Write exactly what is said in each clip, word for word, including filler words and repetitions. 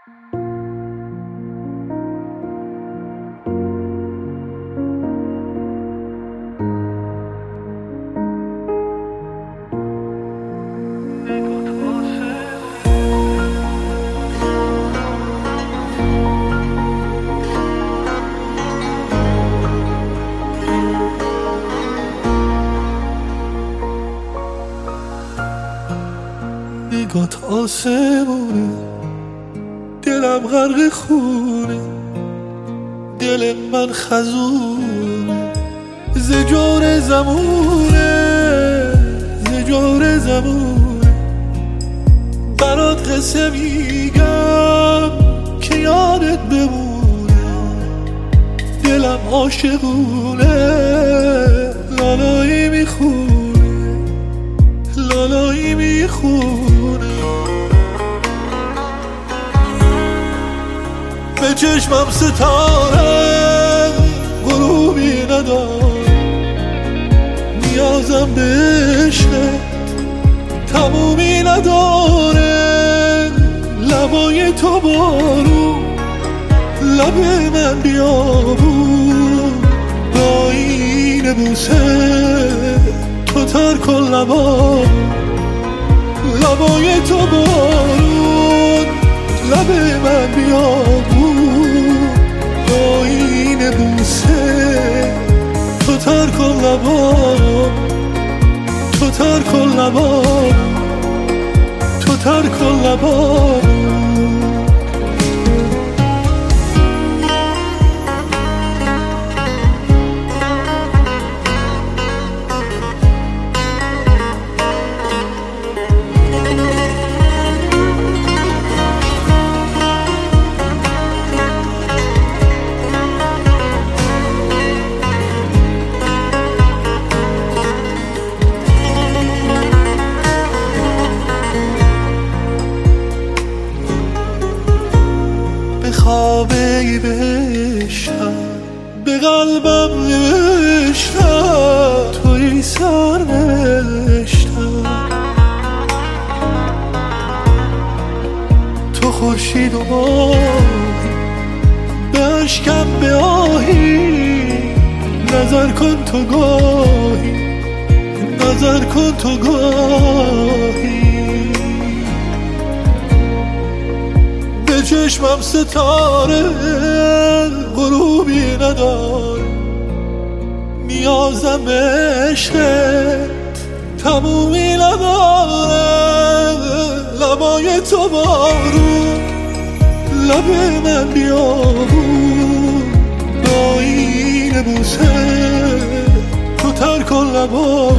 نگات آسمونه، دلم غرق خونه، دل من خزونه، زجور زمونه، زجور زمونه. برات قصه میگم که یادت بمونه، دلم عاشقونه، لالایی میخونه، لالایی میخونه. به چشمم ستاره غروبی نداره، نیازم به عشقت تمومی نداره. لبای تو بارون، لب من بیابون، با این بوسه تو تر کن لبا. لبای تو بارون، لب من بیابون، با این بوسه تو تر کن لبا. تو تر کن لبا، تو تر کن لبا. خوابه بهشتم، به قلبم نوشتم، توی سر نوشتم. تو خورشید و ماهی، به اشکم به آهی. نظر کن تو گاهی، نظر کن تو گاهی. به چشمم ستاره غروبی نداره، نیازم به عشقت تمومی نداره. لبای تو بارون، لب من بیابون، با این بوسه تو تر کن لبا.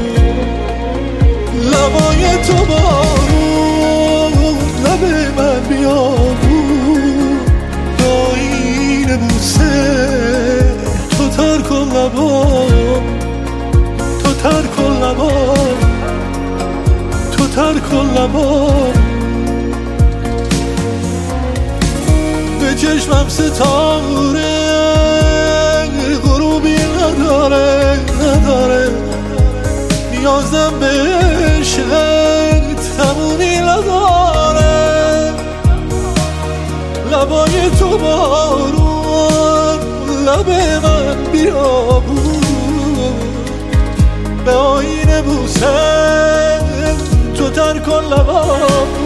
لبای تو بارون، لب من بیابون، با این بوسه تو تر کن لبا. تو تر کن لبا، تو تر کن لبا. به چشمم ستاره غروبی نداره، نداره. نیازم به عشقت تمومی نداره. لبای تو بارون، لب من بیابون، به آیین بوسه تو تر کن لبا.